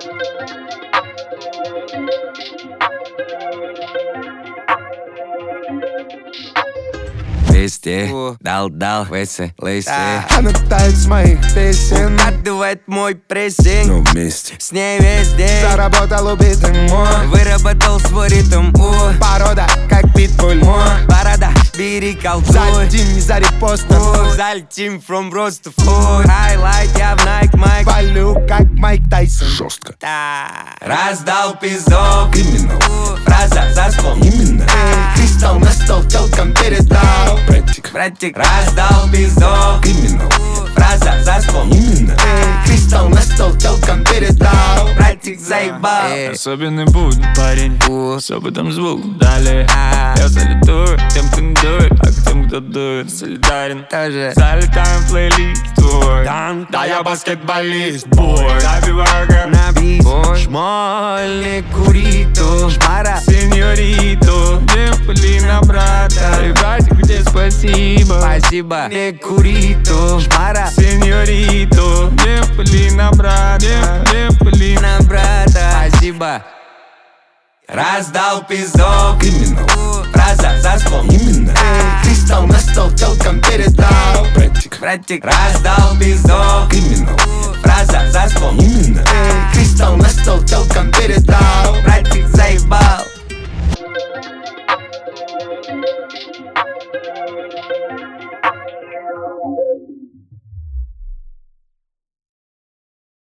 Везде дал, веселейся. Она тает с моих песен, Укатывает мой прессинг, но вместе с ней везде. заработал убитый мой. Выработал свой ритм, Порода, как питбуль мой. борода, бери колдуй. Залетим не за репостом, Залетим from roast to food. Highlight, я в Nike Mike. валю, как Майк Тайсон. Жестко. Раздал пиздов, Именно, фраза за слом. именно. Кристалл на стол толком передал. Братик, раздал пиздов, Именно, фраза за слом. именно. Кристалл на стол толком передал. Братик заебал. Особенный будь, парень, с опытом звук. Далее я салютую тем, кто не дует, а к тем, кто дует, солидарен. Тоже Залетаем в плейлист твой. Да, я баскетболист, бой. Забиваю гэп на бис. Шмольник, куриту, шмара. сеньориту. Не пыли на брата. И братик, где спасибо. Спасибо, не куриту, шмара. Сеньориту. Не пыли на брата. Не пыли на На брата, спасибо. Раздал пиздов, Именно, фраза за слом. именно. Кристалл на стол толком передал. Братик, раздал пиздов, Именно, фраза за слом. именно. Кристалл на стол толком передал. Братик